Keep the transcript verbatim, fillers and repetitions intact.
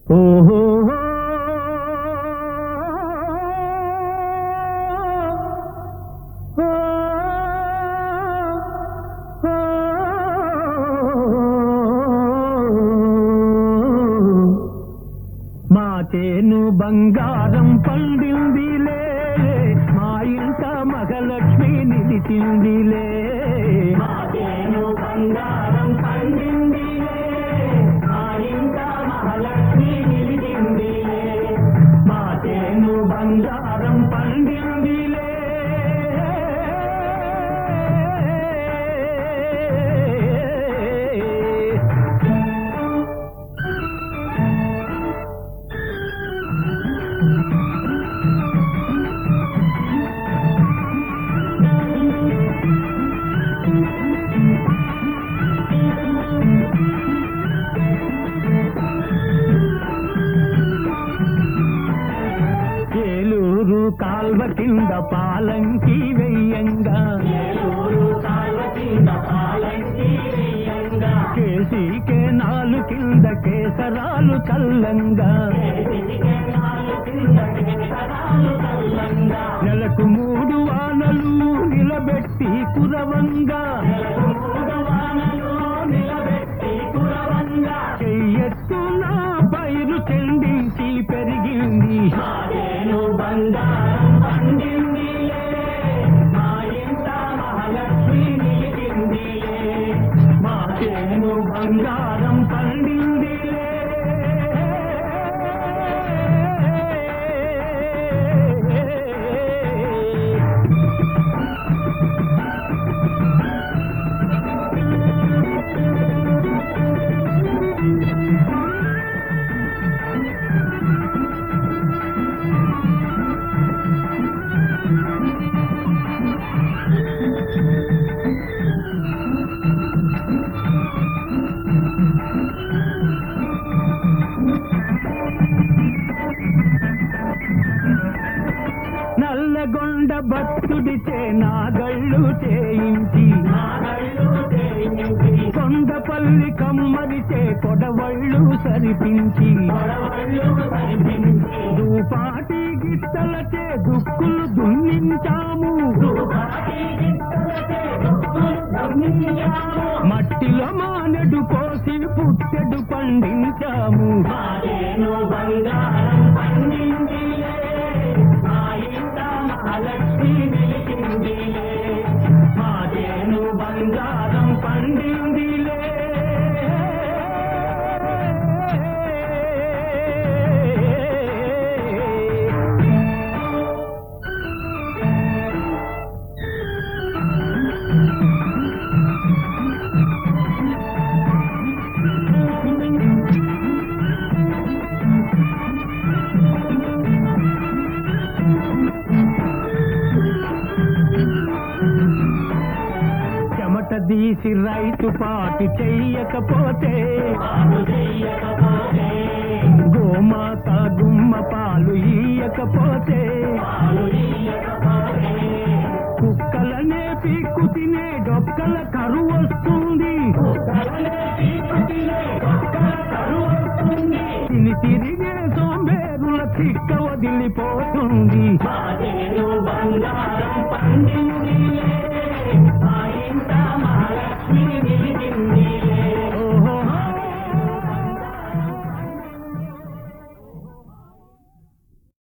ఓహో మా చేను బంగారం పండిందిలే, మా ఇంట మగలక్ష్మి నిలిచిందిలే. మా చేను బంగారం పండిందిలే, మా ఇంట మహాలక్ష్మి నిలిచిందిలే. మా చేను బంగారం పండిందిలే. ఏలూరు కాల్వ కింద పాలంకి వెయ్యంగా, కేసీకే నాలు కింద కేసరాలు చల్లంగా, నెలకు మూడు వానలు నిలబెట్టి కురవంగా, చెయ్యెత్తు నా పైరు చెందించి పెరిగింది. బంగారం పండిందిలే, మా ఇంట మహాలక్ష్మి నిలిచిందిలే. మా చేను బంగారం పండిందిలే. నల్లగొండ భక్తుడిచే నాగళ్ళు చేయించి, కొండపల్లి కమ్మరిచే కొడవళ్ళు సరిపించి, దూపాటి గిట్టలచే దుక్కులు దున్నించాము, మట్టిలో మానెడు పోసి పుట్టెడు పండించాము. బంగారం పండిందిలే, మా ఇంట మహాలక్ష్మి నిలిచిందిలే. మా చేను బంగారం పండిందిలే. చెమట దీసి రైతు పాటి చెయ్యకపోతే, గోమాత గుమ్మ పాలు ఇయ్యకపోతే, కుక్కలనే పీక్కు తినే డొక్కల కరువు వస్తుంది. తిని తిరిగే సోంబేరుల చిక్క వదిలిపోతుంది. బంగారం